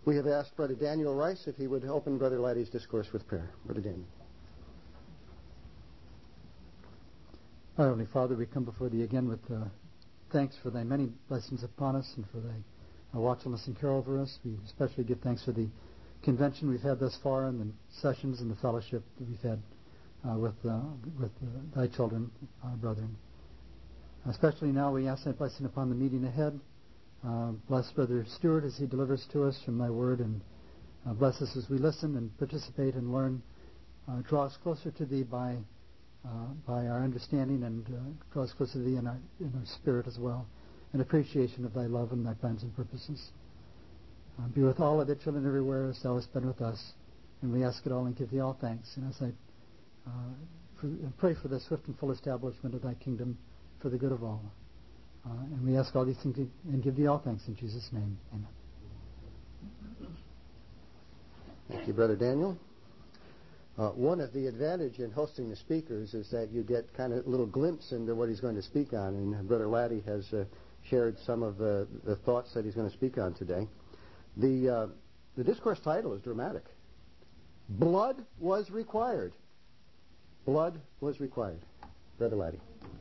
We have asked Brother Daniel Rice if he would open Brother Laddie's discourse with prayer. Brother Daniel. Our Heavenly Father, we come before Thee again with thanks for Thy many blessings upon us and for Thy watchfulness and care over us. We especially give thanks for the convention we've had thus far and the sessions and the fellowship that we've had with Thy children, our brethren. Especially now we ask Thy blessing upon the meeting ahead. Bless Brother Stewart as he delivers to us from Thy word, and bless us as we listen and participate and learn. Draw us closer to Thee by our understanding, and draw us closer to Thee in our spirit as well, an appreciation of Thy love and Thy plans and purposes. Be with all of Thy children everywhere as Thou hast been with us, and we ask it all and give Thee all thanks. And as I pray for the swift and full establishment of Thy kingdom for the good of all. And we ask all these things and give Thee all thanks in Jesus' name. Amen. Thank you, Brother Daniel. One of the advantages in hosting the speakers is that you get kind of a little glimpse into what he's going to speak on, and Brother Laddie has shared some of the thoughts that he's going to speak on today. The discourse title is dramatic. Blood was required. Blood was required. Brother Laddie.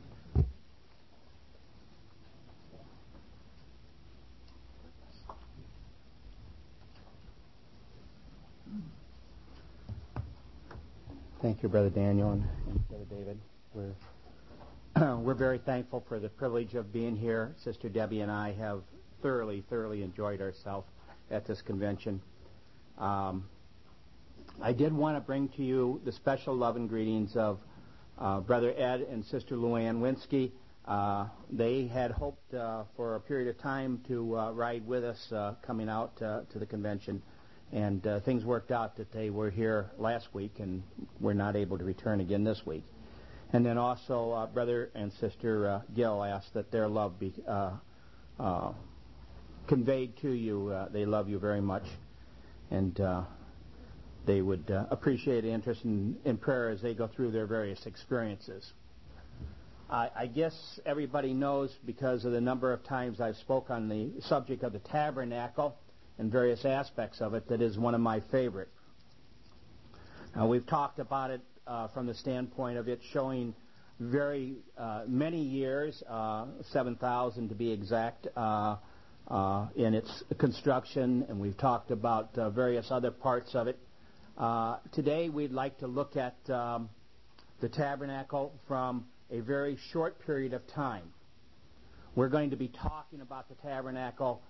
Thank you, Brother Daniel and Brother David. We're very thankful for the privilege of being here. Sister Debbie and I have thoroughly enjoyed ourselves at this convention. I did want to bring to you the special love and greetings of Brother Ed and Sister Luann Winsky. They had hoped for a period of time to ride with us coming out to the convention. And things worked out that they were here last week and were not able to return again this week. And then also Brother and Sister Gill asked that their love be conveyed to you. They love you very much. And they would appreciate the interest in prayer as they go through their various experiences. I guess everybody knows, because of the number of times I've spoke on the subject of the tabernacle and various aspects of it, that is one of my favorite. We've talked about it from the standpoint of it showing very many years, 7,000 to be exact, in its construction, and we've talked about various other parts of it. Today we'd like to look at the tabernacle from a very short period of time. We're going to be talking about the tabernacle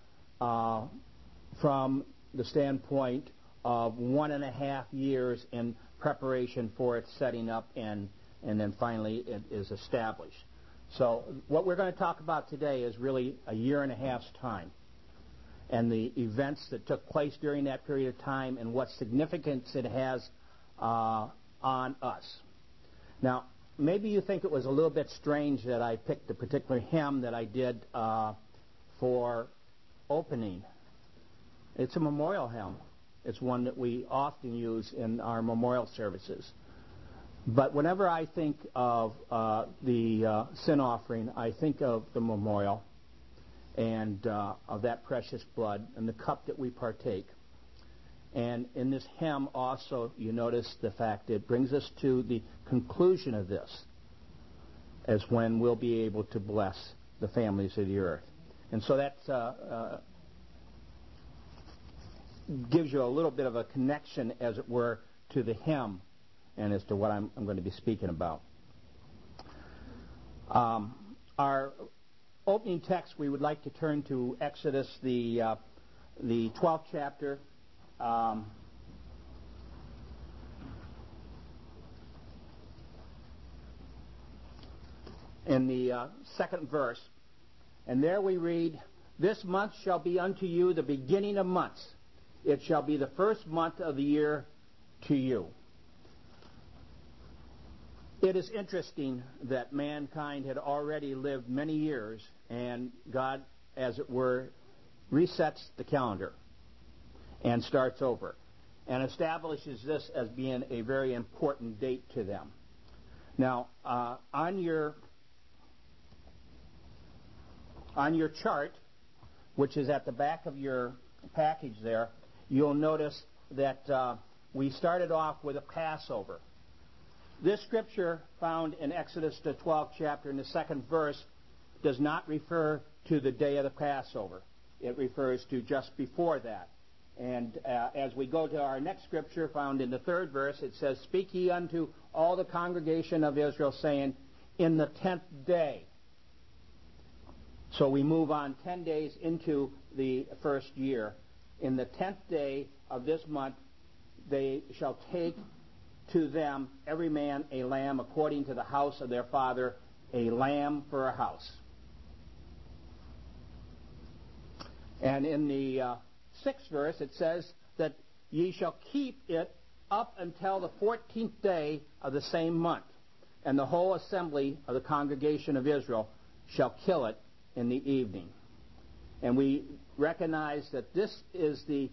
from the standpoint of 1.5 years in preparation for its setting up, and then finally it is established. So what we're going to talk about today is really a 1.5 years' time, and the events that took place during that period of time and what significance it has on us. Now, maybe you think it was a little bit strange that I picked the particular hymn that I did for opening. It's a memorial hymn. It's one that we often use in our memorial services. But whenever I think of the sin offering, I think of the memorial and of that precious blood and the cup that we partake. And in this hymn also, you notice the fact that it brings us to the conclusion of this, as when we'll be able to bless the families of the earth. And so that's gives you a little bit of a connection, as it were, to the hymn and as to what I'm going to be speaking about. Our opening text, we would like to turn to Exodus, the 12th chapter. In the second verse. And there we read, "This month shall be unto you the beginning of months. It shall be the first month of the year to you." It is interesting that mankind had already lived many years, and God, as it were, resets the calendar and starts over and establishes this as being a very important date to them. Now, on your chart, which is at the back of your package there, you'll notice that we started off with a Passover. This scripture found in Exodus, the 12th chapter, in the 2nd verse, does not refer to the day of the Passover. It refers to just before that. And as we go to our next scripture found in the 3rd verse, it says, "Speak ye unto all the congregation of Israel, saying, in the 10th day." So we move on 10 days into the first year. In the 10th day of this month, they shall take to them every man a lamb according to the house of their father, a lamb for a house. And in the 6th verse, it says that ye shall keep it up until the 14th day of the same month, and the whole assembly of the congregation of Israel shall kill it in the evening. And we recognize that this is the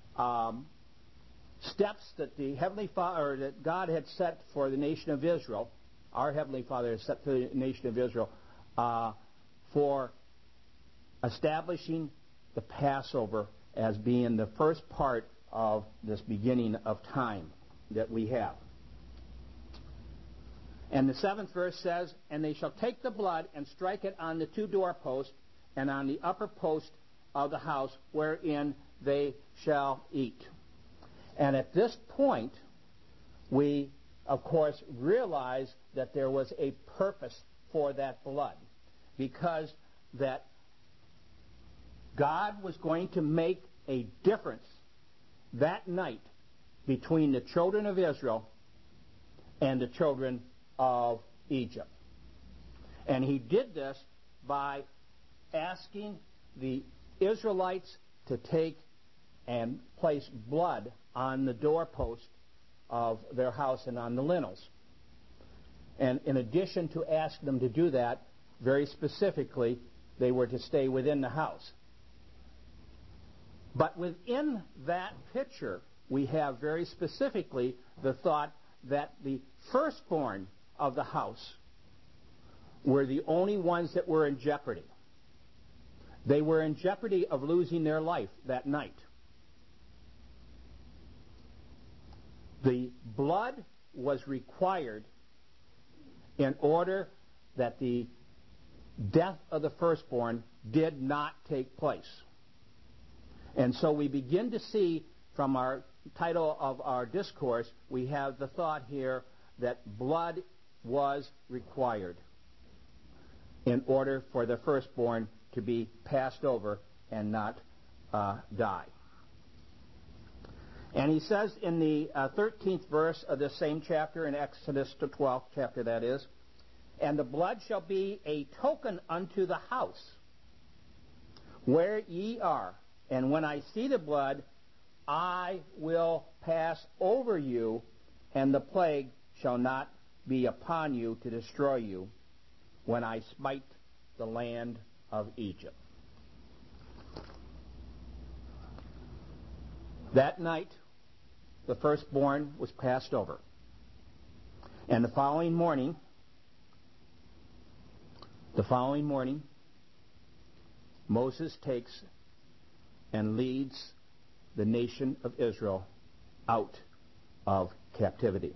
steps that the Heavenly Father, or that God had set for the nation of Israel. Our Heavenly Father has set for the nation of Israel for establishing the Passover as being the first part of this beginning of time that we have. And the 7th verse says, "And they shall take the blood and strike it on the 2 doorposts and on the upper post of the house wherein they shall eat." And at this point, we, of course, realize that there was a purpose for that blood, because that God was going to make a difference that night between the children of Israel and the children of Egypt. And he did this by asking the Israelites to take and place blood on the doorpost of their house and on the lintels. And in addition to asking them to do that, very specifically, they were to stay within the house. But within that picture, we have very specifically the thought that the firstborn of the house were the only ones that were in jeopardy. They were in jeopardy of losing their life that night. The blood was required in order that the death of the firstborn did not take place. And so we begin to see from our title of our discourse, we have the thought here that blood was required in order for the firstborn to be passed over and not die. And he says in the 13th verse of the same chapter, in Exodus, the 12th chapter that is, "And the blood shall be a token unto the house where ye are. And when I see the blood, I will pass over you, and the plague shall not be upon you to destroy you when I smite the land of Egypt." That night, the firstborn was passed over. And the following morning, Moses takes and leads the nation of Israel out of captivity.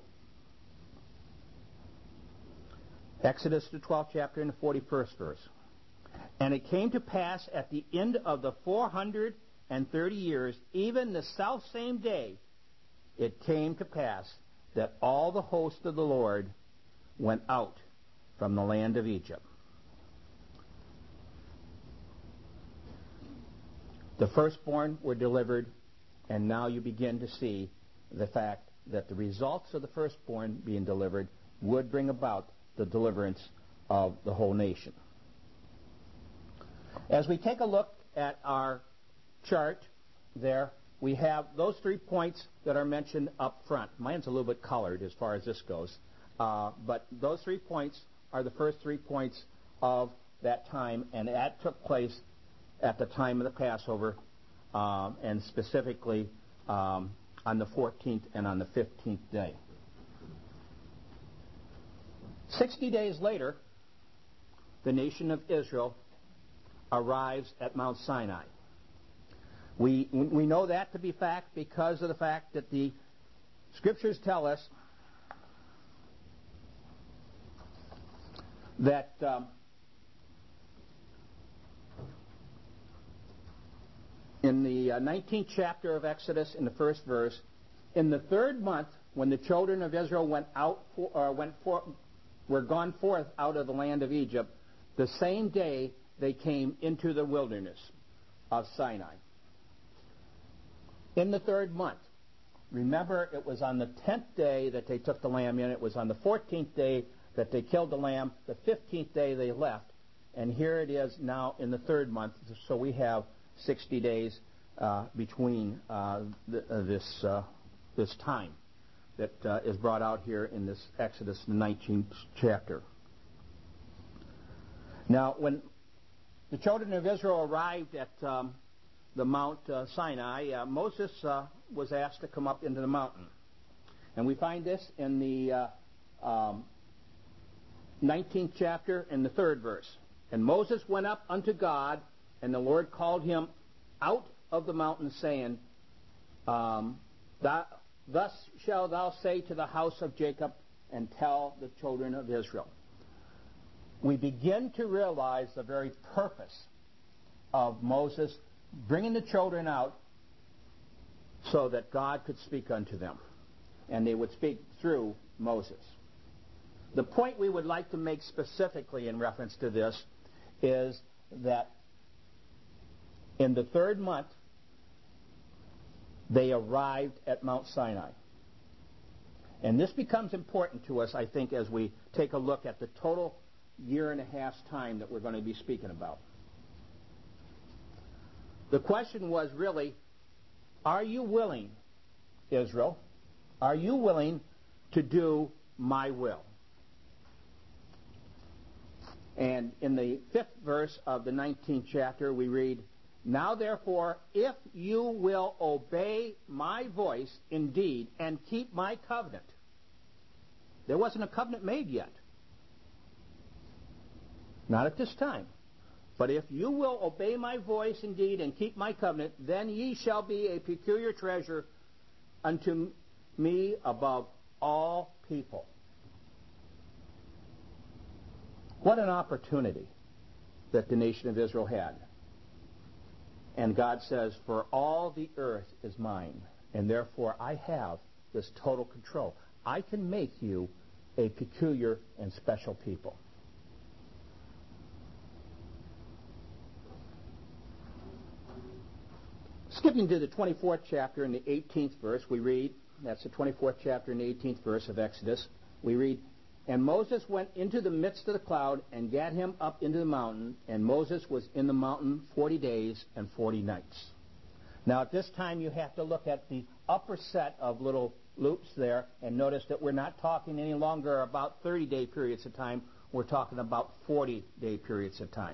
Exodus, the 12th chapter, and the 41st verse. "And it came to pass at the end of the 430 years, even the selfsame day, it came to pass that all the host of the Lord went out from the land of Egypt." The firstborn were delivered, and now you begin to see the fact that the results of the firstborn being delivered would bring about the deliverance of the whole nation. As we take a look at our chart there, we have those 3 points that are mentioned up front. Mine's a little bit colored as far as this goes. But those 3 points are the first 3 points of that time, and that took place at the time of the Passover, and specifically on the 14th and on the 15th day. 60 days later, the nation of Israel arrives at Mount Sinai. We know that to be fact because of the fact that the Scriptures tell us that in the 19th chapter of Exodus, in the first verse, in the third month, when the children of Israel were gone forth out of the land of Egypt, the same day they came into the wilderness of Sinai. In the third month. Remember, it was on the 10th day that they took the lamb in. It was on the 14th day that they killed the lamb. The 15th day they left. And here it is now in the third month. So we have 60 days between this time that is brought out here in this Exodus, the 19th chapter. Now, when the children of Israel arrived at the Mount Sinai, Moses was asked to come up into the mountain. And we find this in the 19th chapter in the third verse. And Moses went up unto God, and the Lord called him out of the mountain, saying, Thus shalt thou say to the house of Jacob, and tell the children of Israel. We begin to realize the very purpose of Moses bringing the children out so that God could speak unto them. And they would speak through Moses. The point we would like to make specifically in reference to this is that in the third month, they arrived at Mount Sinai. And this becomes important to us, I think, as we take a look at the total year and a half's time that we're going to be speaking about. The question was really, are you willing, Israel? Are you willing to do my will? And in the 5th verse of the 19th chapter, we read, Now therefore, if you will obey my voice indeed and keep my covenant. There wasn't a covenant made yet. Not at this time. But if you will obey my voice indeed and keep my covenant, then ye shall be a peculiar treasure unto me above all people. What an opportunity that the nation of Israel had. And God says, for all the earth is mine, and therefore I have this total control. I can make you a peculiar and special people. Skipping to the 24th chapter in the 18th verse, we read, that's the 24th chapter and the 18th verse of Exodus, we read, And Moses went into the midst of the cloud and gat him up into the mountain, and Moses was in the mountain 40 days and 40 nights. Now at this time you have to look at the upper set of little loops there and notice that we're not talking any longer about 30-day periods of time. We're talking about 40-day periods of time.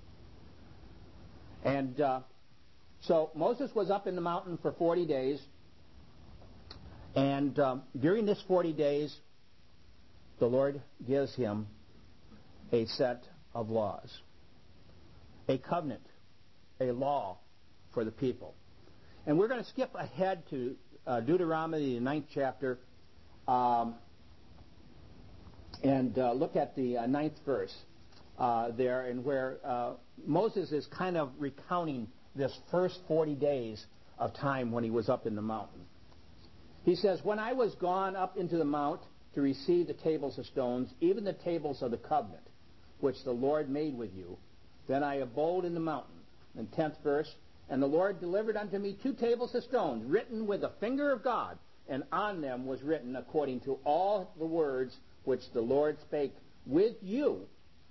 And so Moses was up in the mountain for 40 days, and during this 40 days, the Lord gives him a set of laws, a covenant, a law for the people. And we're going to skip ahead to Deuteronomy, the 9th chapter, and look at the 9th verse there, and where Moses is kind of recounting this first 40 days of time when he was up in the mountain. He says, When I was gone up into the mount to receive the tables of stones, even the tables of the covenant, which the Lord made with you, then I abode in the mountain. And 10th verse, And the Lord delivered unto me 2 tables of stones, written with the finger of God, and on them was written according to all the words which the Lord spake with you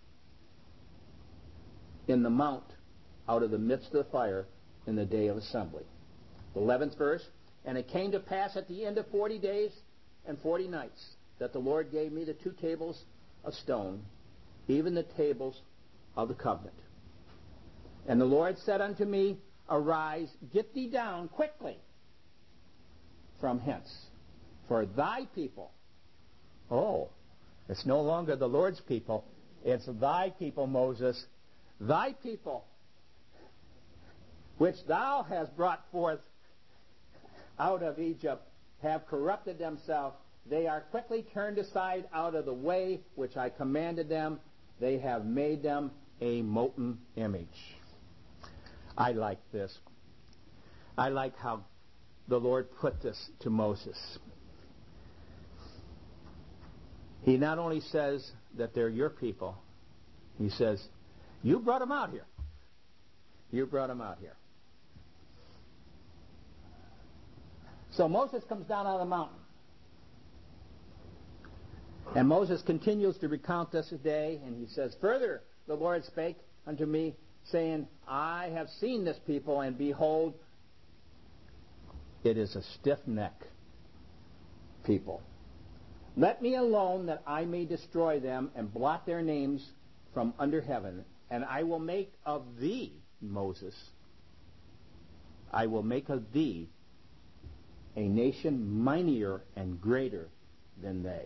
in the mount out of the midst of the fire in the day of assembly. The 11th verse, And it came to pass at the end of 40 days and 40 nights that the Lord gave me the 2 tables of stone, even the tables of the covenant. And the Lord said unto me, Arise, get thee down quickly from hence, for thy people. Oh, it's no longer the Lord's people. It's thy people, Moses. Thy people which thou hast brought forth out of Egypt, have corrupted themselves. They are quickly turned aside out of the way which I commanded them. They have made them a molten image. I like this. I like how the Lord put this to Moses. He not only says that they're your people, he says, you brought them out here. You brought them out here. So Moses comes down out of the mountain. And Moses continues to recount this day, and he says, further, the Lord spake unto me, saying, I have seen this people, and behold, it is a stiff-necked people. Let me alone that I may destroy them and blot their names from under heaven. And I will make of thee, Moses, I will make of thee a nation mightier and greater than they.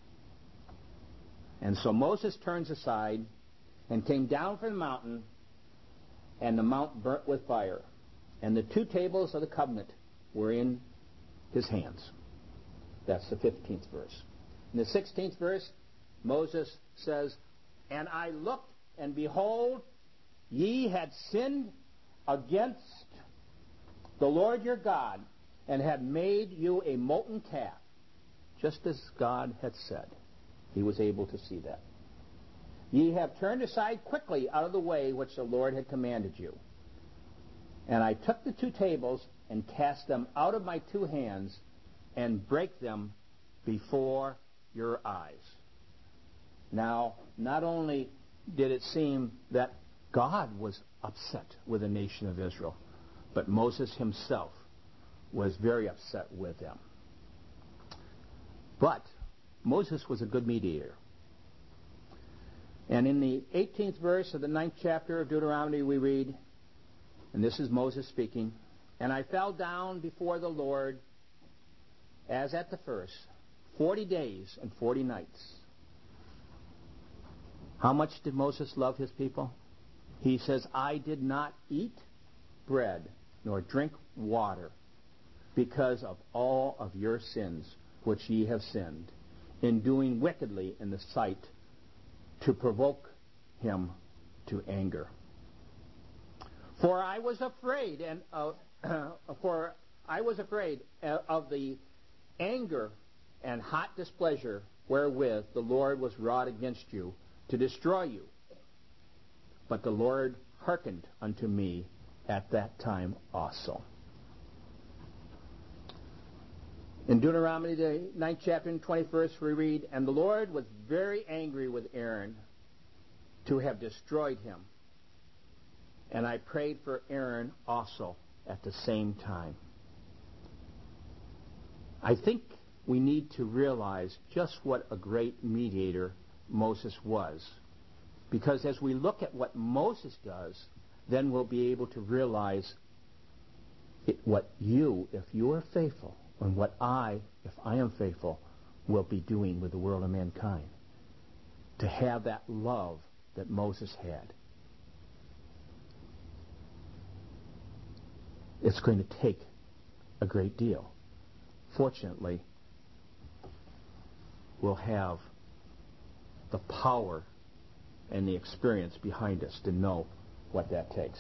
And so Moses turns aside and came down from the mountain, and the mount burnt with fire. And the 2 tables of the covenant were in his hands. That's the 15th verse. In the 16th verse, Moses says, and I looked, and behold, ye had sinned against the Lord your God, and had made you a molten calf, just as God had said. He was able to see that. Ye have turned aside quickly out of the way which the Lord had commanded you. And I took the 2 tables and cast them out of my 2 hands and brake them before your eyes. Now, not only did it seem that God was upset with the nation of Israel, but Moses himself was very upset with them. But Moses was a good mediator. And in the 18th verse of the 9th chapter of Deuteronomy we read, and this is Moses speaking, and I fell down before the Lord as at the first, 40 days and 40 nights. How much did Moses love his people? He says, I did not eat bread nor drink water because of all of your sins which ye have sinned, in doing wickedly in the sight to provoke him to anger. For I was afraid, of the anger and hot displeasure wherewith the Lord was wroth against you to destroy you. But the Lord hearkened unto me at that time also. In Deuteronomy, the 9th chapter and 20th verse, we read, and the Lord was very angry with Aaron to have destroyed him. And I prayed for Aaron also at the same time. I think we need to realize just what a great mediator Moses was. Because as we look at what Moses does, then we'll be able to realize what you, if you are faithful, and what I, if I am faithful, will be doing with the world of mankind. To have that love that Moses had. It's going to take a great deal. Fortunately, we'll have the power and the experience behind us to know what that takes.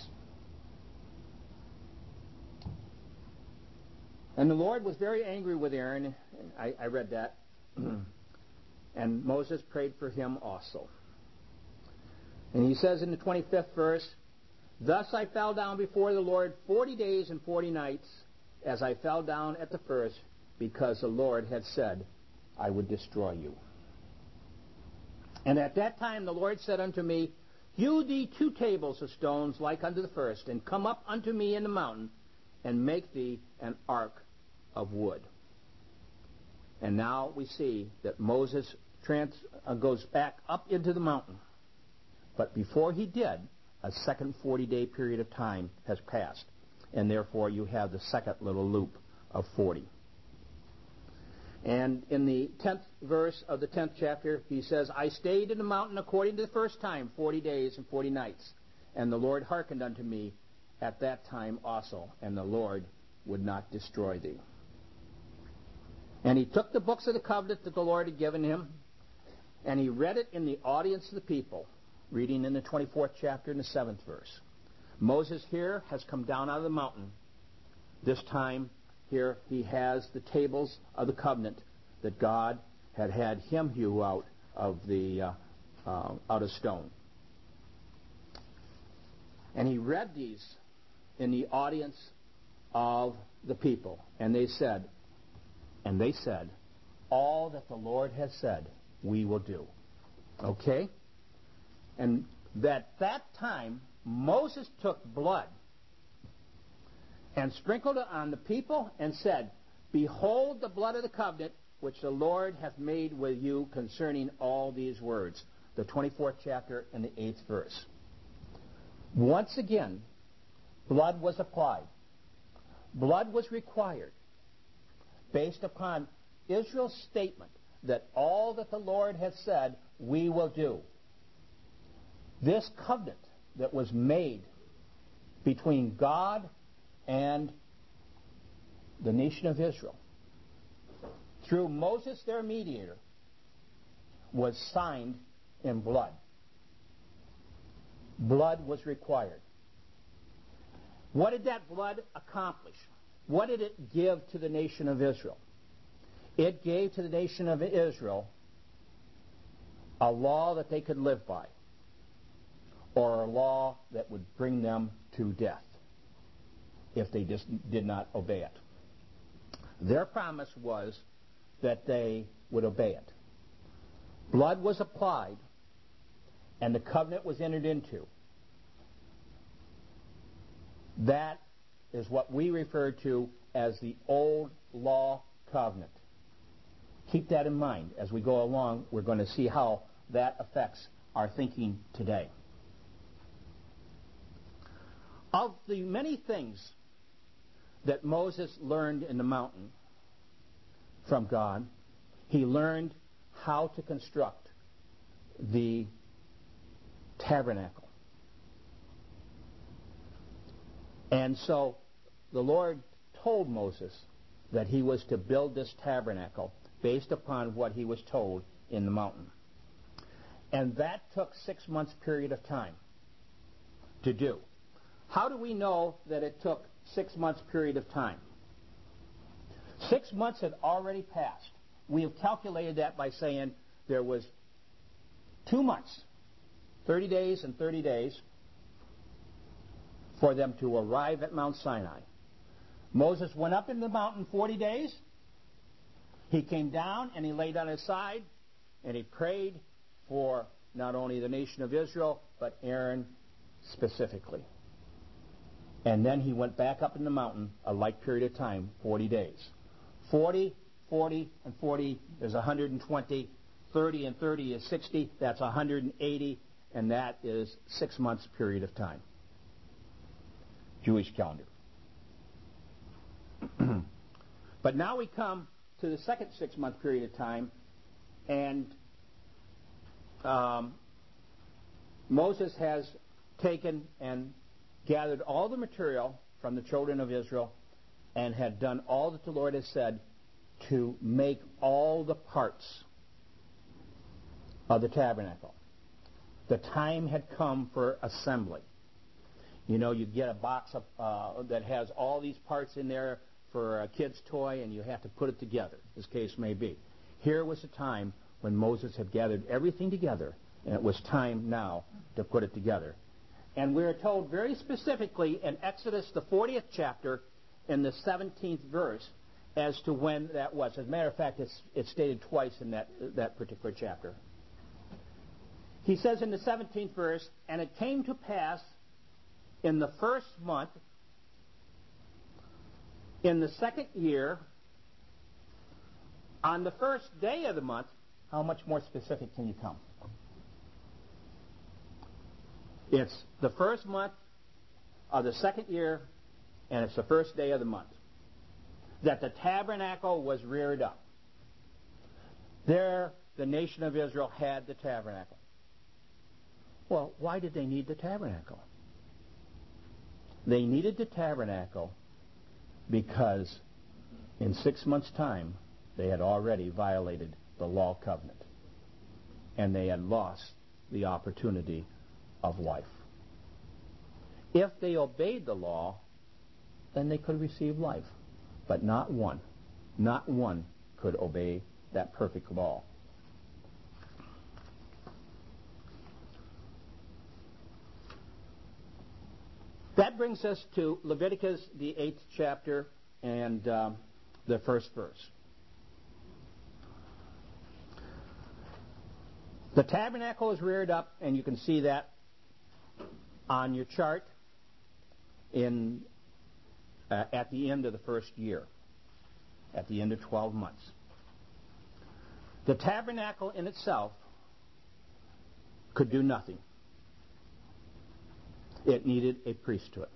And the Lord was very angry with Aaron. I read that. And Moses prayed for him also. And he says in the 25th verse, thus I fell down before the Lord 40 days and 40 nights, as I fell down at the first, because the Lord had said, I would destroy you. And at that time the Lord said unto me, hew thee 2 tables of stones like unto the first, and come up unto me in the mountain, and make thee an ark of wood. And now we see that Moses goes back up into the mountain. But before he did, a second 40-day period of time has passed. And therefore you have the second little loop of 40. And in the 10th verse of the 10th chapter, he says, I stayed in the mountain according to the first time, 40 days and 40 nights. And the Lord hearkened unto me at that time also, and the Lord would not destroy thee. And he took the books of the covenant that the Lord had given him, and he read it in the audience of the people, reading in the 24th chapter and the 7th verse. Moses here has come down out of the mountain. This time, here he has the tables of the covenant that God had him hew out of stone. And he read these in the audience of the people, and they said, all that the Lord has said, we will do. Okay? And at that time, Moses took blood and sprinkled it on the people and said, behold the blood of the covenant which the Lord hath made with you concerning all these words. The 24th chapter and the 8th verse. Once again, blood was applied. Blood was required based upon Israel's statement that all that the Lord has said, we will do. This covenant that was made between God and the nation of Israel, through Moses, their mediator, was signed in blood. Blood was required. What did that blood accomplish? What did it give to the nation of Israel? It gave to the nation of Israel a law that they could live by, or a law that would bring them to death if they just did not obey it. Their promise was that they would obey it. Blood was applied, and the covenant was entered into. That is what we refer to as the Old Law Covenant. Keep that in mind. As we go along, we're going to see how that affects our thinking today. Of the many things that Moses learned in the mountain from God, he learned how to construct the tabernacle. And so the Lord told Moses that he was to build this tabernacle based upon what he was told in the mountain. And that took 6 months period of time to do. How do we know that it took 6 months period of time? 6 months had already passed. We have calculated that by saying there was 2 months, 30 days and 30 days, for them to arrive at Mount Sinai. Moses went up into the mountain 40 days. He came down and he laid on his side and he prayed for not only the nation of Israel, but Aaron specifically. And then he went back up in the mountain a like period of time, 40 days. 40, 40, and 40 is 120. 30 and 30 is 60. That's 180. And that is 6 months period of time. Jewish calendar. But now we come to the second 6 month period of time, and Moses has taken and gathered all the material from the children of Israel and had done all that the Lord has said to make all the parts of the tabernacle. The time had come for assembly. You know, you get a box of, that has all these parts in there for a kid's toy, and you have to put it together, as case may be. Here was a time when Moses had gathered everything together, and it was time now to put it together. And we are told very specifically in Exodus, the 40th chapter, in the 17th verse, as to when that was. As a matter of fact, it's stated twice in that particular chapter. He says in the 17th verse, and it came to pass in the first month, in the second year, on the first day of the month. How much more specific can you come? It's the first month of the second year, and it's the first day of the month that the tabernacle was reared up. There, the nation of Israel had the tabernacle. Well, why did they need the tabernacle? They needed the tabernacle because in 6 months' time they had already violated the law covenant, and they had lost the opportunity of life. If they obeyed the law, then they could receive life. But not one could obey that perfect law. That brings us to Leviticus, the 8th chapter, and the first verse. The tabernacle is reared up, and you can see that on your chart at the end of the first year, at the end of 12 months. The tabernacle in itself could do nothing. It needed a priesthood.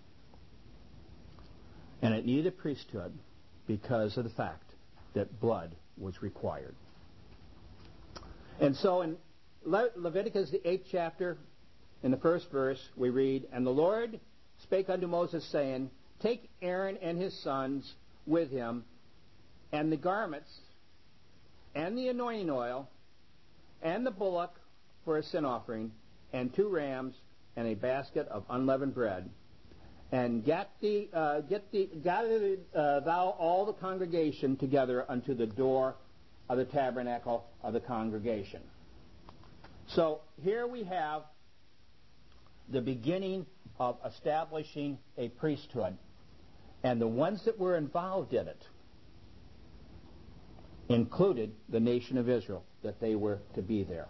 And it needed a priesthood because of the fact that blood was required. And so in Leviticus, the 8th chapter, in the first verse, we read, "And the Lord spake unto Moses, saying, Take Aaron and his sons with him, and the garments, and the anointing oil, and the bullock for a sin offering, and 2 rams, and a basket of unleavened bread, and gather thou all the congregation together unto the door of the tabernacle of the congregation." So here we have the beginning of establishing a priesthood. And the ones that were involved in it included the nation of Israel, that they were to be there.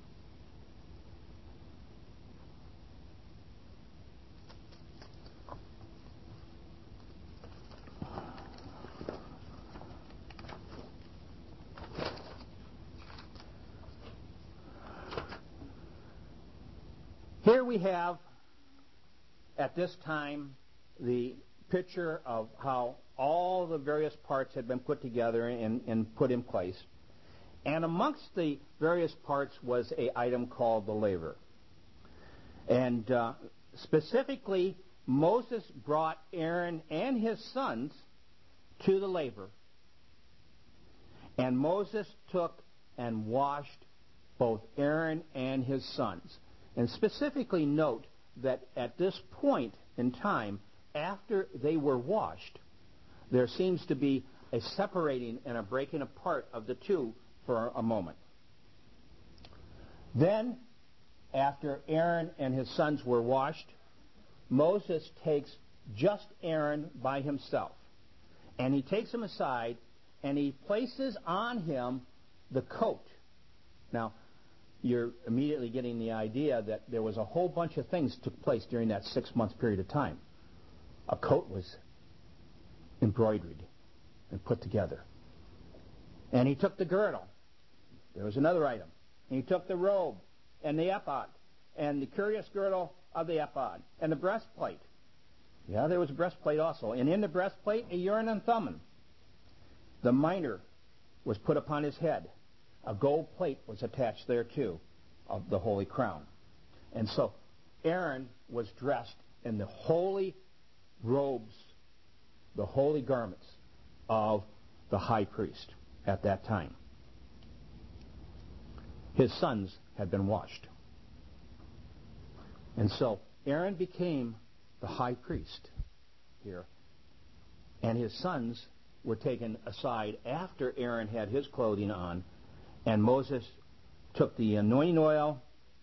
Here we have, at this time, the picture of how all the various parts had been put together and put in place. And amongst the various parts was an item called the laver. And specifically, Moses brought Aaron and his sons to the laver. And Moses took and washed both Aaron and his sons. And specifically note that at this point in time, after they were washed, there seems to be a separating and a breaking apart of the two for a moment. Then, after Aaron and his sons were washed, Moses takes just Aaron by himself. And he takes him aside and he places on him the coat. Now, you're immediately getting the idea that there was a whole bunch of things took place during that 6-month period of time. A coat was embroidered and put together. And he took the girdle. There was another item. And he took the robe and the ephod and the curious girdle of the ephod and the breastplate. Yeah, there was a breastplate also. And in the breastplate, a Urim and Thummim. The mitre was put upon his head. A gold plate was attached thereto of the holy crown. And so Aaron was dressed in the holy robes, the holy garments of the high priest at that time. His sons had been washed. And so Aaron became the high priest here. And his sons were taken aside after Aaron had his clothing on. And Moses took the anointing oil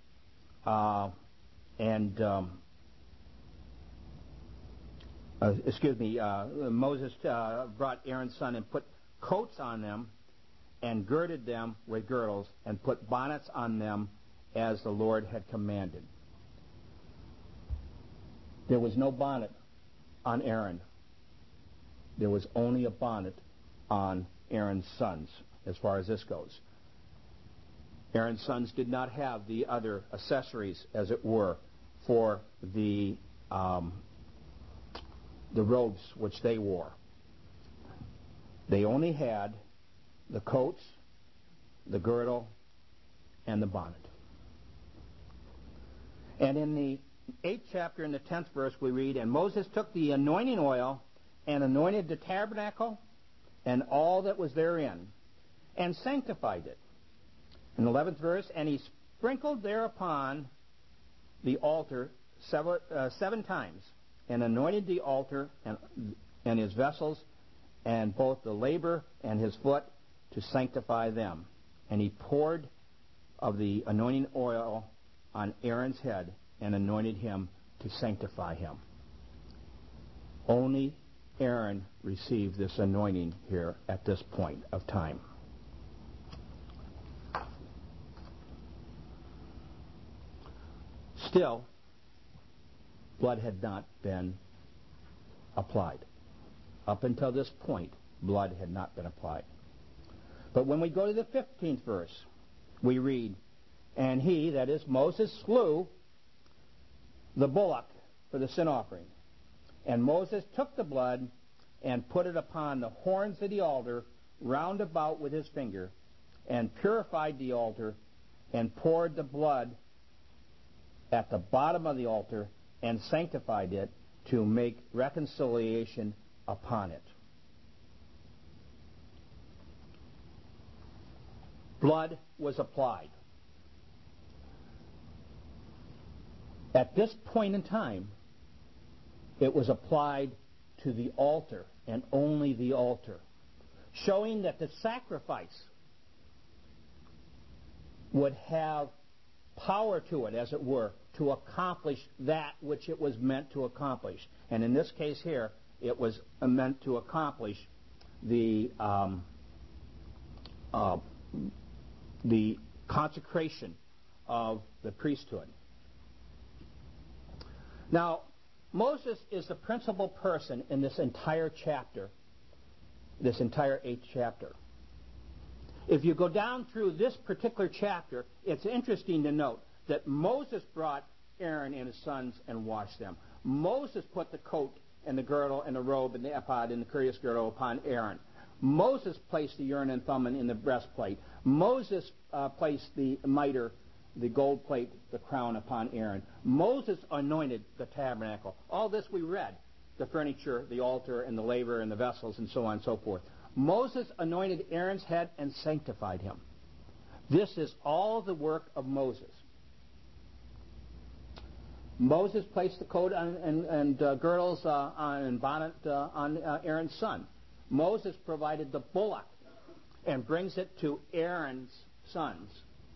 Moses brought Aaron's son and put coats on them and girded them with girdles and put bonnets on them as the Lord had commanded. There was no bonnet on Aaron. There was only a bonnet on Aaron's sons as far as this goes. Aaron's sons did not have the other accessories, as it were, for the robes which they wore. They only had the coats, the girdle, and the bonnet. And in the 8th chapter in the 10th verse we read, "And Moses took the anointing oil and anointed the tabernacle and all that was therein, and sanctified it." In the 11th verse, "And he sprinkled thereupon the altar 7 times, and anointed the altar and his vessels, and both the laver and his foot, to sanctify them. And he poured of the anointing oil on Aaron's head, and anointed him to sanctify him." Only Aaron received this anointing here at this point of time. Still, blood had not been applied. Up until this point, blood had not been applied. But when we go to the 15th verse, we read, "And he," that is Moses, "slew the bullock for the sin offering. And Moses took the blood and put it upon the horns of the altar round about with his finger, and purified the altar, and poured the blood at the bottom of the altar, and sanctified it, to make reconciliation upon it." Blood was applied. At this point in time, it was applied to the altar, and only the altar, showing that the sacrifice would have power to it, as it were, to accomplish that which it was meant to accomplish. And in this case here, it was meant to accomplish the consecration of the priesthood. Now, Moses is the principal person in this entire chapter, this entire 8th chapter. If you go down through this particular chapter, it's interesting to note that Moses brought Aaron and his sons and washed them. Moses put the coat and the girdle and the robe and the ephod and the curious girdle upon Aaron. Moses placed the Urim and Thummim in the breastplate. Moses placed the mitre, the gold plate, the crown upon Aaron. Moses anointed the tabernacle. All this we read, the furniture, the altar, and the laver, and the vessels, and so on and so forth. Moses anointed Aaron's head and sanctified him. This is all the work of Moses. Moses placed the coat and girdles and bonnet on Aaron's son. Moses provided the bullock and brings it to Aaron's sons.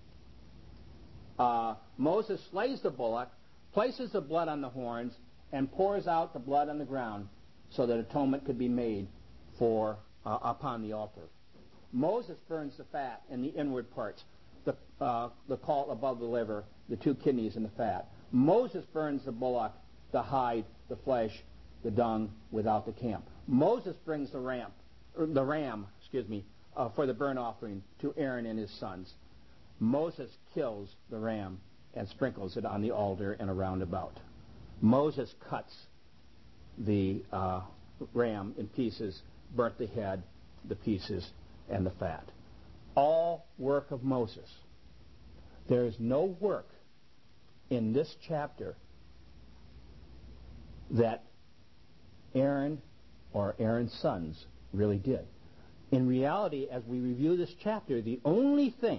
Moses slays the bullock, places the blood on the horns, and pours out the blood on the ground so that atonement could be made for upon the altar. Moses burns the fat and the inward parts, the caul above the liver, the 2 kidneys and the fat. Moses burns the bullock, the hide, the flesh, the dung without the camp. Moses brings the ram, for the burnt offering to Aaron and his sons. Moses kills the ram and sprinkles it on the altar and around about. Moses cuts the ram in pieces, burnt the head, the pieces, and the fat. All work of Moses. There is no work in this chapter that Aaron or Aaron's sons really did. In reality, as we review this chapter, the only thing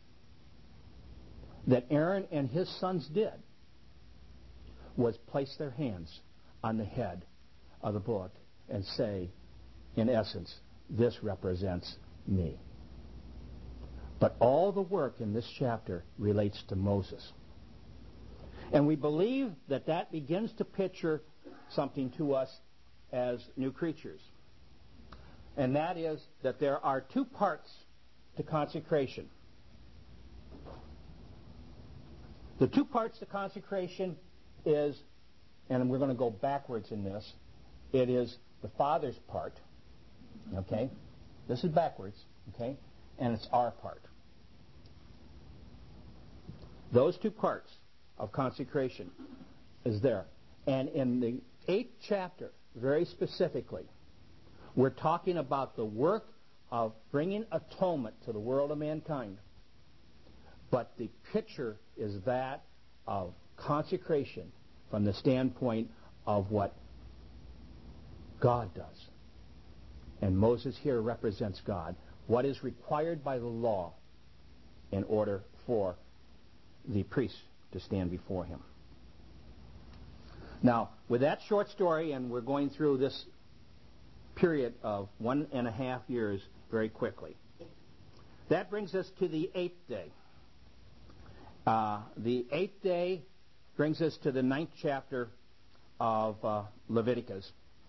that Aaron and his sons did was place their hands on the head of the bullock and say, in essence, "This represents me." But all the work in this chapter relates to Moses. And we believe that that begins to picture something to us as new creatures. And that is that there are 2 parts to consecration. The 2 parts to consecration is, and we're going to go backwards in this, it is the Father's part, okay? This is backwards, okay? And it's our part. Those 2 parts of consecration is there. And in the 8th chapter, very specifically, we're talking about the work of bringing atonement to the world of mankind. But the picture is that of consecration from the standpoint of what God does. And Moses here represents God. What is required by the law in order for the priest to stand before him. Now, with that short story, and we're going through this period of 1.5 years very quickly, that brings us to the 8th day. The 8th day brings us to the 9th chapter of Leviticus.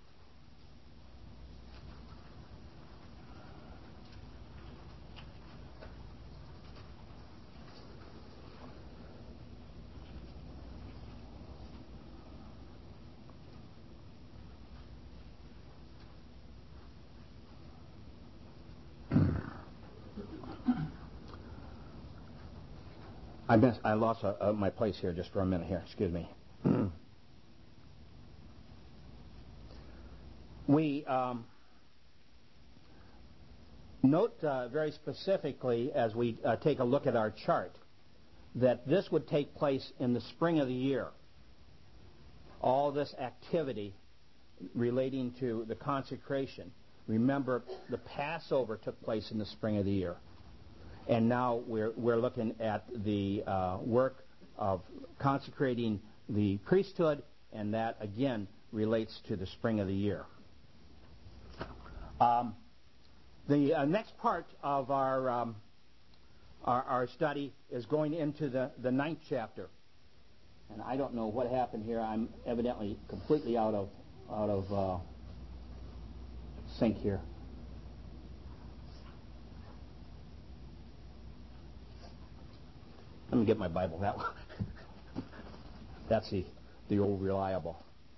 I lost my place here just for a minute here. Excuse me. We note very specifically as we take a look at our chart that this would take place in the spring of the year. All this activity relating to the consecration. Remember, the Passover took place in the spring of the year. And now we're looking at the work of consecrating the priesthood, and that again relates to the spring of the year. The next part of our study is going into the 9th chapter, and I don't know what happened here. I'm evidently completely out of sync here. Let me get my Bible that way. That's the old reliable.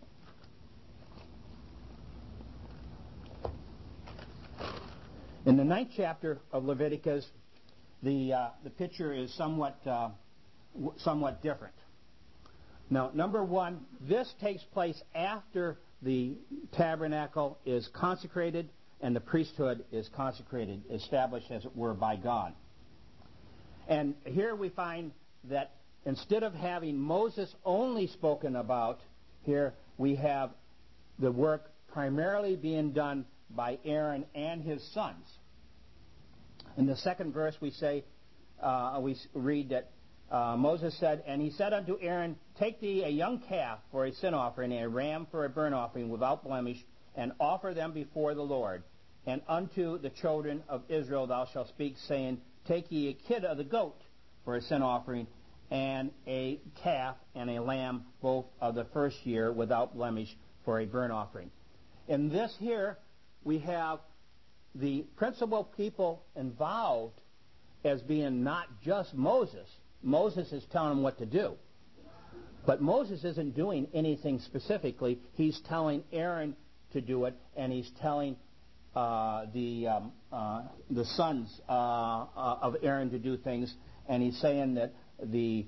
In the 9th chapter of Leviticus, the picture is somewhat different. Now, number one, this takes place after the tabernacle is consecrated and the priesthood is consecrated, established, as it were, by God. And here we find that instead of having Moses only spoken about, here we have the work primarily being done by Aaron and his sons. In the 2nd verse we read that Moses said, "And he said unto Aaron, Take thee a young calf for a sin offering, and a ram for a burnt offering without blemish, and offer them before the Lord. And unto the children of Israel thou shalt speak, saying, Take ye a kid of the goat for a sin offering, and a calf and a lamb, both of the first year, without blemish, for a burnt offering." In this here, we have the principal people involved as being not just Moses. Moses is telling them what to do. But Moses isn't doing anything specifically. He's telling Aaron to do it, and he's telling the sons of Aaron to do things, and he's saying that the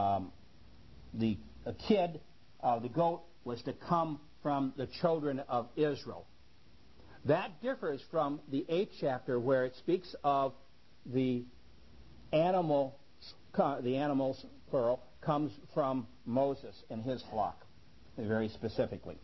kid, the goat, was to come from the children of Israel. That differs from the 8th chapter, where it speaks of the animals, plural, comes from Moses and his flock, very specifically.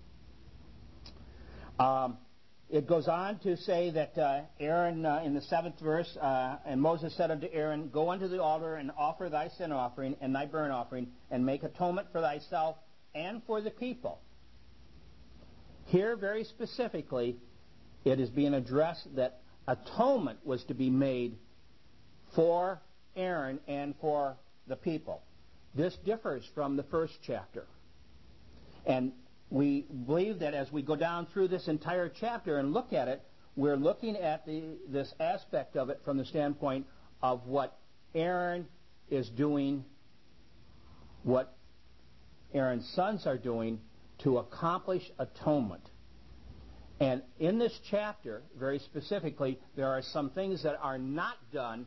It goes on to say that Aaron, in the 7th verse, and Moses said unto Aaron, Go unto the altar and offer thy sin offering and thy burnt offering, and make atonement for thyself and for the people. Here, very specifically, it is being addressed that atonement was to be made for Aaron and for the people. This differs from the 1st chapter. And we believe that as we go down through this entire chapter and look at it, we're looking at this aspect of it from the standpoint of what Aaron is doing, what Aaron's sons are doing to accomplish atonement. And in this chapter, very specifically, there are some things that are not done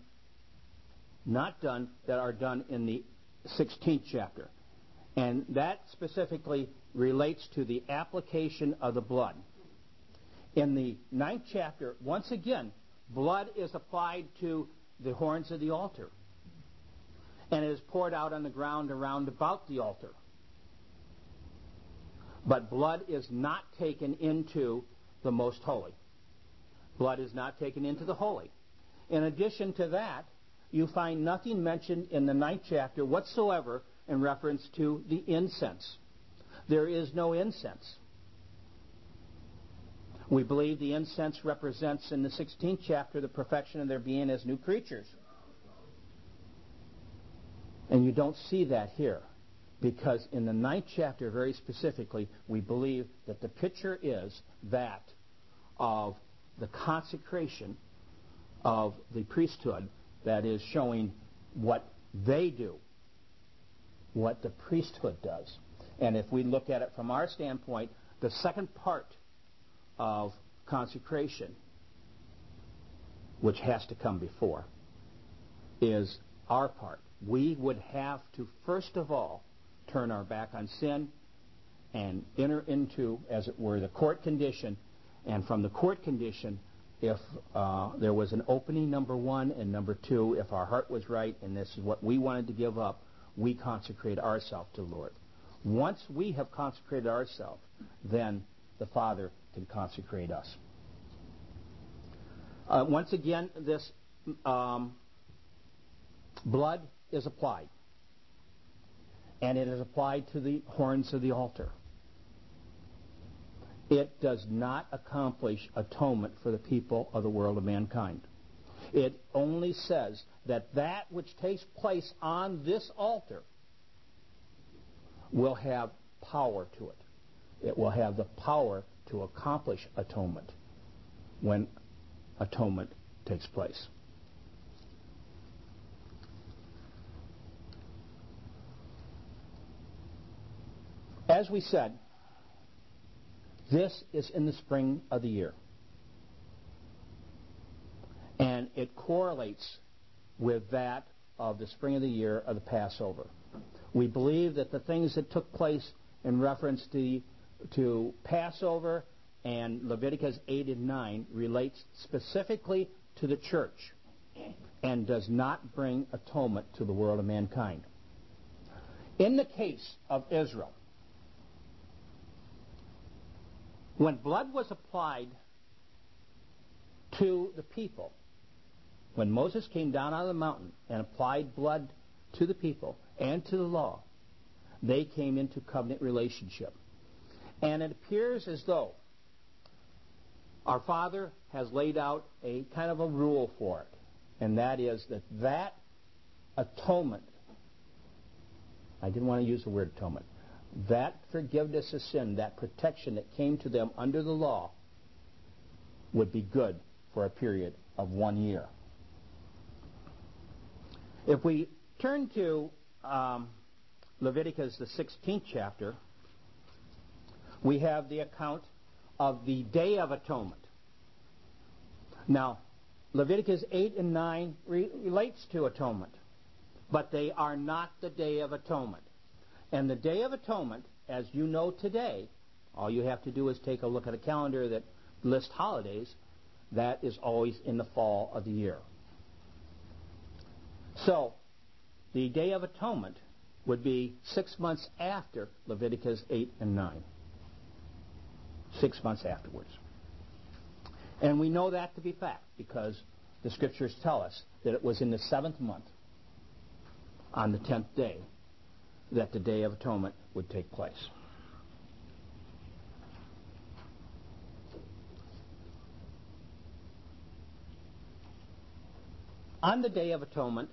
that are done in the 16th chapter. And that specifically relates to the application of the blood. In the 9th chapter, once again, blood is applied to the horns of the altar, and it is poured out on the ground around about the altar. But blood is not taken into the most holy. Blood is not taken into the holy. In addition to that, you find nothing mentioned in the 9th chapter whatsoever in reference to the incense. There is no incense. We believe the incense represents in the 16th chapter the perfection of their being as new creatures. And you don't see that here. Because in the 9th chapter, very specifically, we believe that the picture is that of the consecration of the priesthood, that is showing what they do, what the priesthood does. And if we look at it from our standpoint, the second part of consecration, which has to come before, is our part. We would have to, first of all, turn our back on sin and enter into, as it were, the court condition. And from the court condition, if there was an opening, number one, and number two, if our heart was right and this is what we wanted to give up, we consecrate ourselves to the Lord. Once we have consecrated ourselves, then the Father can consecrate us. Once again, this blood is applied. And it is applied to the horns of the altar. It does not accomplish atonement for the people of the world of mankind. It only says that that which takes place on this altar will have power to it. It will have the power to accomplish atonement when atonement takes place. As we said, this is in the spring of the year. And it correlates with that of the spring of the year of the Passover. We believe that the things that took place in reference to Passover and Leviticus 8 and 9 relates specifically to the church and does not bring atonement to the world of mankind. In the case of Israel, when blood was applied to the people, when Moses came down out of the mountain and applied blood to the people and to the law, they came into covenant relationship. And it appears as though our Father has laid out a kind of a rule for it, and that is that atonement, I didn't want to use the word atonement, that forgiveness of sin, that protection that came to them under the law, would be good for a period of 1 year. If we turn to Leviticus, the 16th chapter, we have the account of the Day of Atonement. Now, Leviticus 8 and 9 relates to atonement, but they are not the Day of Atonement. And the Day of Atonement, as you know today, all you have to do is take a look at a calendar that lists holidays. That is always in the fall of the year. So, the Day of Atonement would be 6 months after Leviticus 8 and 9. 6 months afterwards. And we know that to be fact because the Scriptures tell us that it was in the 7th month, on the 10th day, that the Day of Atonement would take place. On the Day of Atonement,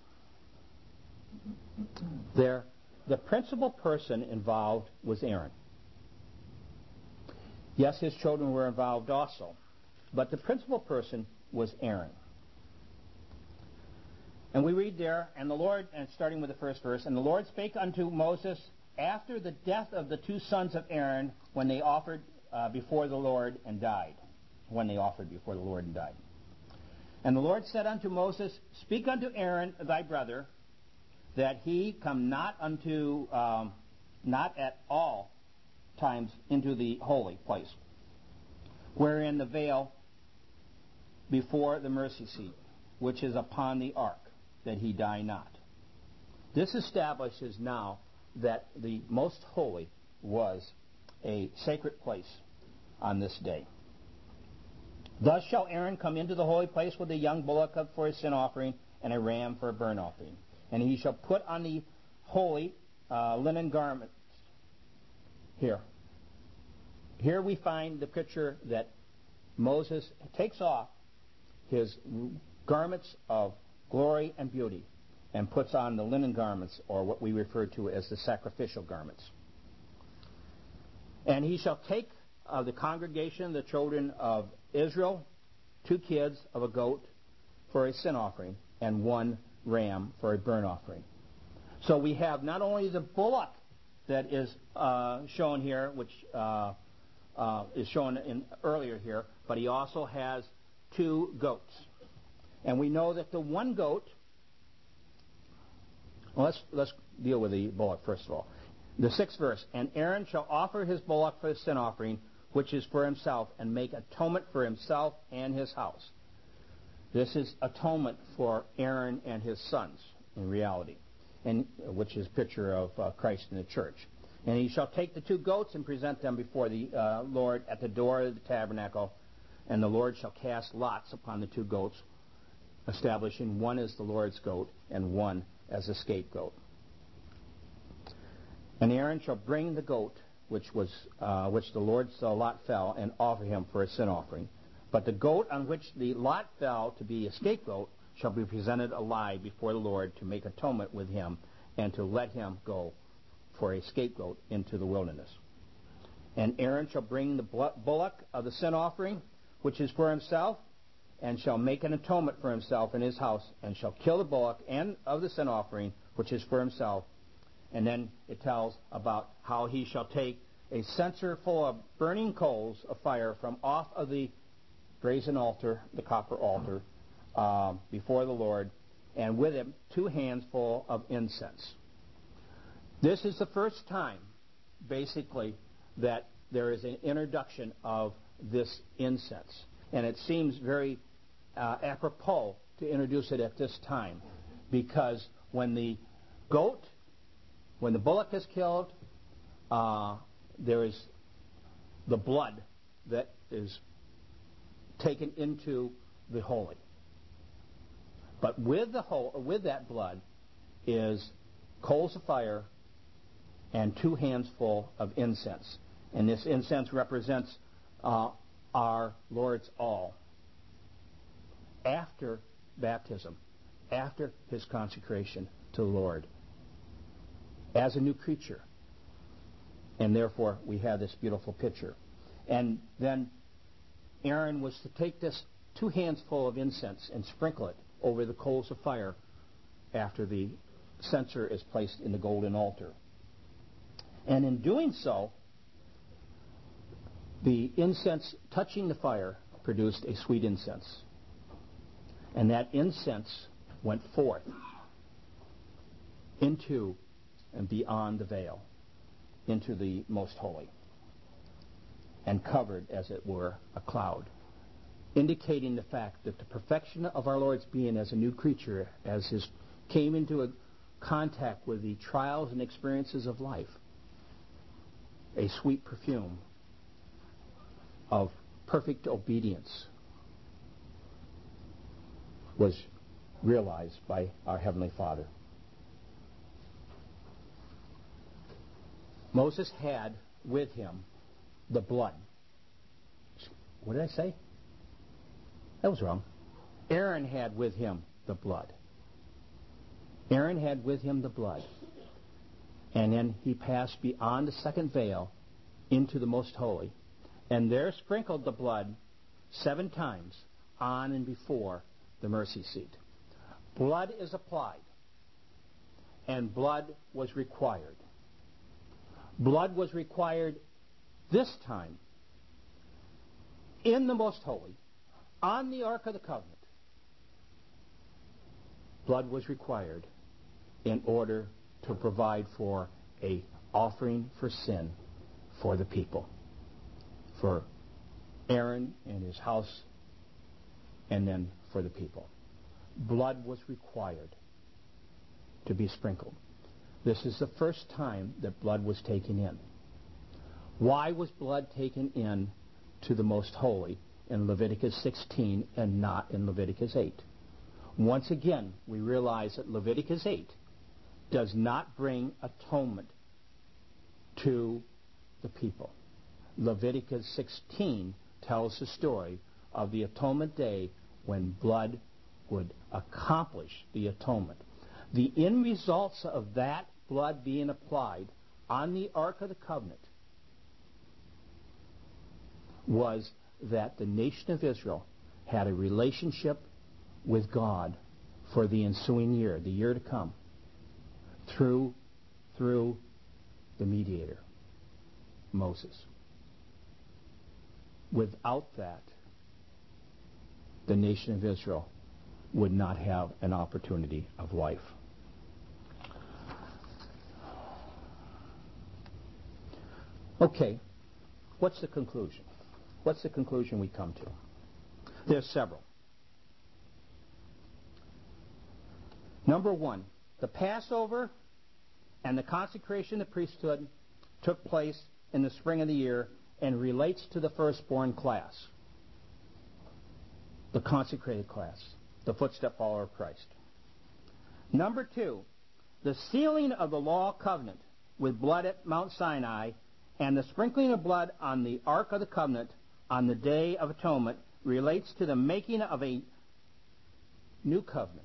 the principal person involved was Aaron. Yes, his children were involved also, but the principal person was Aaron. And we read there, and the Lord, and starting with the first verse, and the Lord spake unto Moses after the death of the 2 sons of Aaron when they offered before the Lord and died. When they offered before the Lord and died. And the Lord said unto Moses, Speak unto Aaron thy brother, that he come not at all times into the holy place, wherein the veil before the mercy seat, which is upon the ark, that he die not. This establishes now that the most holy was a sacred place on this day. Thus shall Aaron come into the holy place with a young bullock for a sin offering and a ram for a burnt offering. And he shall put on the holy linen garments. Here we find the picture that Moses takes off his garments of glory and beauty and puts on the linen garments, or what we refer to as the sacrificial garments. And he shall take of the congregation, the children of Israel, 2 kids of a goat for a sin offering and 1 ram for a burnt offering. So we have not only the bullock that is shown here, which is shown earlier here, but he also has 2 goats. And we know that the 1 goat, well, let's deal with the bullock first of all. The 6th verse, and Aaron shall offer his bullock for the sin offering, which is for himself, and make atonement for himself and his house. This is atonement for Aaron and his sons, in reality, and which is a picture of Christ in the church. And he shall take the 2 goats and present them before the Lord at the door of the tabernacle, and the Lord shall cast lots upon the 2 goats, establishing one as the Lord's goat and one as a scapegoat. And Aaron shall bring the goat which the Lord's lot fell, and offer him for a sin offering. But the goat on which the lot fell to be a scapegoat shall be presented alive before the Lord to make atonement with him, and to let him go for a scapegoat into the wilderness. And Aaron shall bring the bullock of the sin offering, which is for himself, and shall make an atonement for himself and his house, and shall kill the bullock and of the sin offering, which is for himself. And then it tells about how he shall take a censer full of burning coals of fire from off of the brazen altar, the copper altar, before the Lord, and with him 2 hands full of incense. This is the first time, basically, that there is an introduction of this incense. And it seems very apropos to introduce it at this time, because when the bullock is killed, there is the blood that is taken into the holy. But with that blood is coals of fire and 2 hands full of incense. And this incense represents our Lord's all. After baptism, after his consecration to the Lord, as a new creature. And therefore, we have this beautiful picture. And then Aaron was to take this 2 hands full of incense and sprinkle it over the coals of fire after the censer is placed in the golden altar. And in doing so, the incense touching the fire produced a sweet incense. And that incense went forth into and beyond the veil, into the most holy, and covered, as it were, a cloud, indicating the fact that the perfection of our Lord's being as a new creature, as he came into a contact with the trials and experiences of life, a sweet perfume of perfect obedience was realized by our Heavenly Father. Moses had with him the blood. What did I say? That was wrong. Aaron had with him the blood. Aaron had with him the blood. And then he passed beyond the second veil into the most holy, and there sprinkled the blood 7 times on and before the mercy seat. Blood is applied, and blood was required. Blood was required this time in the most holy, on the Ark of the Covenant. Blood was required in order to provide for a offering for sin for the people, for Aaron and his house, and then for the people. Blood was required to be sprinkled. This is the first time that blood was taken in. Why was blood taken in to the most holy in Leviticus 16 and not in Leviticus 8? Once again, we realize that Leviticus 8 does not bring atonement to the people. Leviticus 16 tells the story of the atonement day when blood would accomplish the atonement. The end results of that blood being applied on the Ark of the Covenant was that the nation of Israel had a relationship with God for the ensuing year, the year to come, through the mediator, Moses. Without that, the nation of Israel would not have an opportunity of life. Okay, what's the conclusion? What's the conclusion we come to? There's several. Number one, the Passover and the consecration of the priesthood took place in the spring of the year and relates to the firstborn class, the consecrated class, the footstep follower of Christ. Number two, the sealing of the law covenant with blood at Mount Sinai and the sprinkling of blood on the Ark of the Covenant on the Day of Atonement relates to the making of a new covenant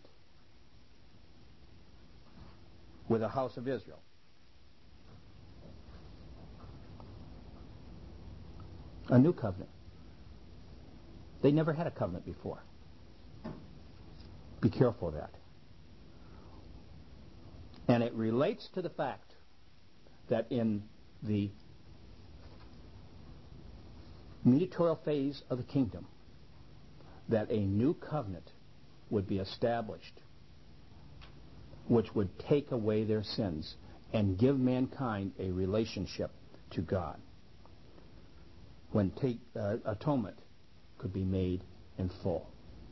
with the house of Israel. A new covenant. They never had a covenant before. Be careful of that. And it relates to the fact that in the mediatorial phase of the kingdom, that a new covenant would be established which would take away their sins and give mankind a relationship to God, when atonement could be made in full.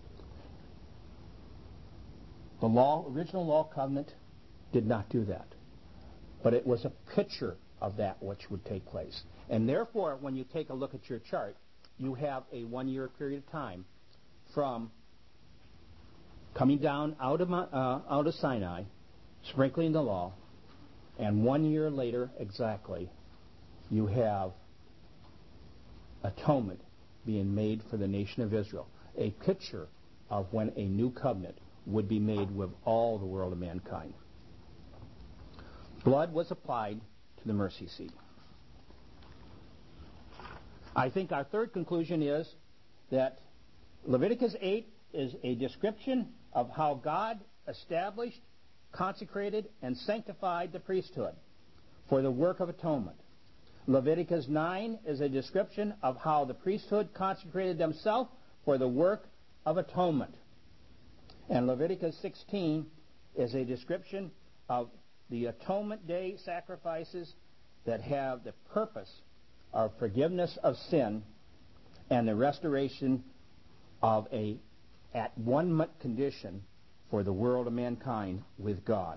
The original law covenant did not do that, but it was a picture of that which would take place. And therefore, when you take a look at your chart, you have a 1 year period of time from coming down out of Sinai, sprinkling the law, and 1 year later exactly, you have atonement being made for the nation of Israel, a picture of when a new covenant would be made with all the world of mankind. Blood was applied to the mercy seat. I think our third conclusion is that Leviticus 8 is a description of how God established, consecrated, and sanctified the priesthood for the work of atonement. Leviticus 9 is a description of how the priesthood consecrated themselves for the work of atonement. And Leviticus 16 is a description of the atonement day sacrifices that have the purpose of forgiveness of sin and the restoration of a at-one condition for the world of mankind with God.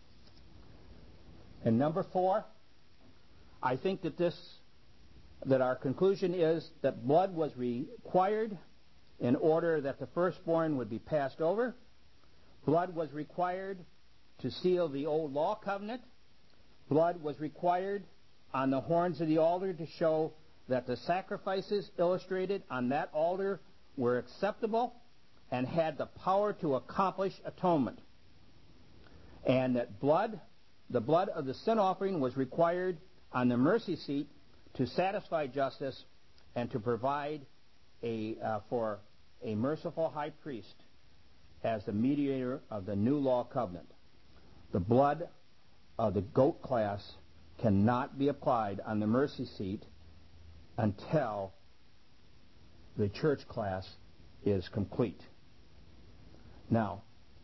And number 4, I think that our conclusion is that blood was required in order that the firstborn would be passed over. Blood was required to seal the old law covenant. Blood was required on the horns of the altar to show that the sacrifices illustrated on that altar were acceptable and had the power to accomplish atonement. And that the blood of the sin offering was required on the mercy seat to satisfy justice and to provide for a merciful high priest as the mediator of the new law covenant. The blood of the goat class cannot be applied on the mercy seat until the church class is complete. Now,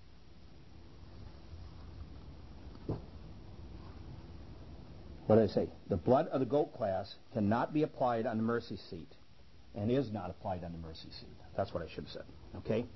what did I say? The blood of the goat class cannot be applied on the mercy seat and is not applied on the mercy seat. That's what I should have said. Okay?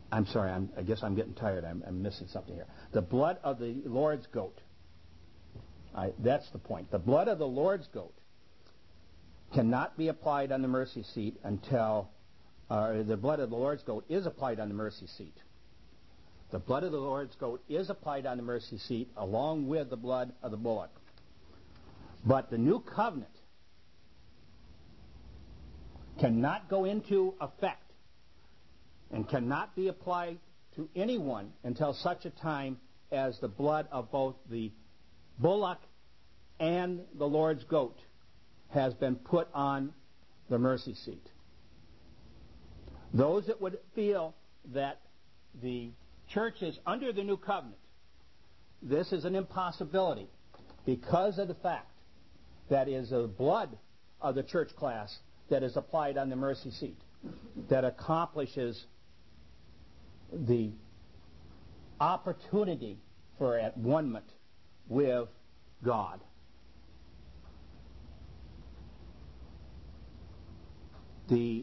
I'm sorry, I guess I'm getting tired. I'm missing something here. The blood of the Lord's goat. That's the point. The blood of the Lord's goat cannot be applied on the mercy seat until the blood of the Lord's goat is applied on the mercy seat. The blood of the Lord's goat is applied on the mercy seat along with the blood of the bullock. But the new covenant cannot go into effect and cannot be applied to anyone until such a time as the blood of both the bullock and the Lord's goat has been put on the mercy seat. Those that would feel that the church is under the new covenant, this is an impossibility because of the fact that is the blood of the church class that is applied on the mercy seat that accomplishes the opportunity for at one-ment with God. The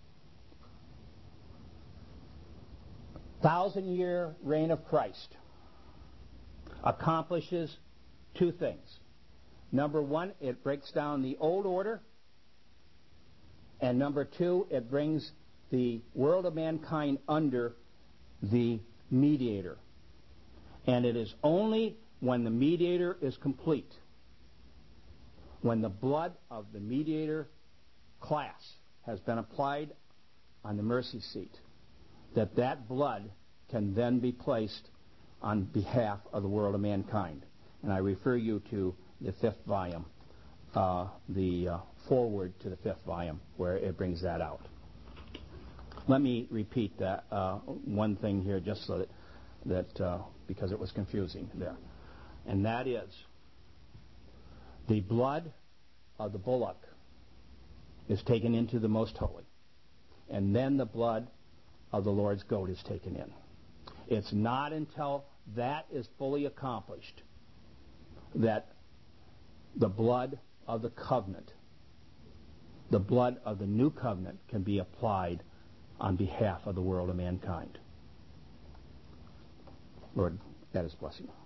1,000-year reign of Christ accomplishes two things. Number one, it breaks down the old order. And number two, it brings the world of mankind under the mediator. And it is only when the mediator is complete, when the blood of the mediator class has been applied on the mercy seat, that that blood can then be placed on behalf of the world of mankind. And I refer you to the fifth volume, the foreword to the fifth volume, where it brings that out. Let me repeat that one thing here, just so that because it was confusing there, and that is the blood of the bullock is taken into the most holy, and then the blood of the Lord's goat is taken in. It's not until that is fully accomplished that the blood of the covenant, the blood of the new covenant, can be applied on behalf of the world of mankind. Lord, that is blessing.